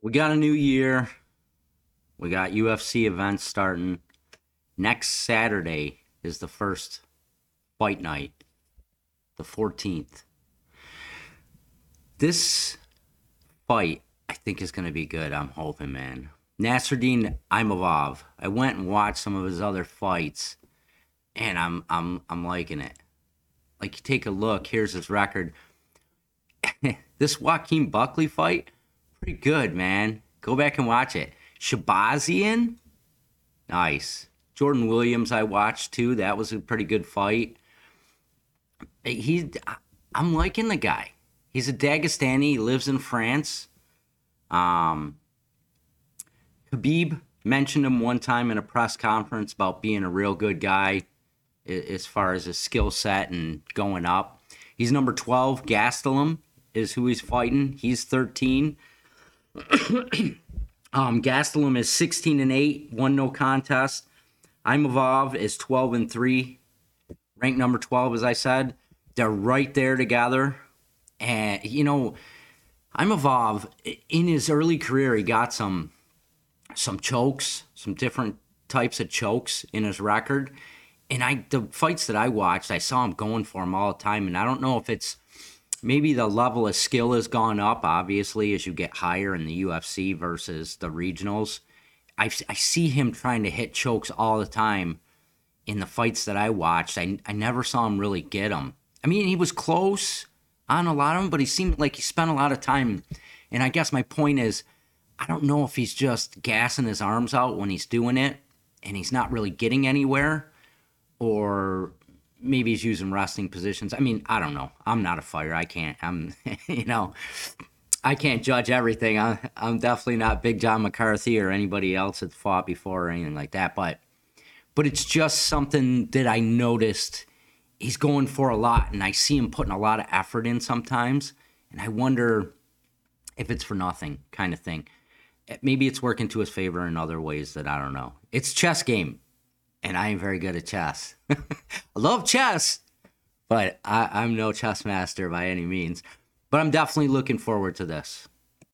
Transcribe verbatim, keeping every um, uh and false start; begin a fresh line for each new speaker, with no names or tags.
We got a new year. We got U F C events starting. Next Saturday is the first fight night, the fourteenth. This fight, I think, is going to be good. I'm hoping, man. Nasruddin Imavov. I went and watched some of his other fights, and I'm I'm I'm liking it. Like, you take a look. Here's his record. This Joaquin Buckley fight, pretty good, man. Go back and watch it. Shabazian, nice. Jordan Williams, I watched too. That was a pretty good fight. He, I'm liking the guy. He's a Dagestani. He lives in France. Um, Khabib mentioned him one time in a press conference about being a real good guy as far as his skill set and going up. He's number twelve. Gastelum is who he's fighting. He's thirteen. um, Gastelum is sixteen and eight, one no contest. Imavov is twelve and three, ranked number twelve, as I said. They're right there together. And, you know, Imavov, in his early career, he got some some chokes, some different types of chokes in his record. And I, the fights that I watched, I saw him going for them all the time. And I don't know if it's maybe the level of skill has gone up, obviously, as you get higher in the U F C versus the regionals. I, I see him trying to hit chokes all the time in the fights that I watched. I, I never saw him really get them. I mean, he was close on a lot of them, but he seemed like he spent a lot of time. And I guess my point is, I don't know if he's just gassing his arms out when he's doing it and he's not really getting anywhere, or maybe he's using resting positions. I mean, I don't know. I'm not a fighter. I can't, I'm, you know, I can't judge everything. I'm, I'm definitely not Big John McCarthy or anybody else that's fought before or anything like that. But, but it's just something that I noticed. He's going for a lot, and I see him putting a lot of effort in sometimes. And I wonder if it's for nothing kind of thing. Maybe it's working to his favor in other ways that I don't know. It's chess game, and I am very good at chess. I love chess, but I, I'm no chess master by any means. But I'm definitely looking forward to this.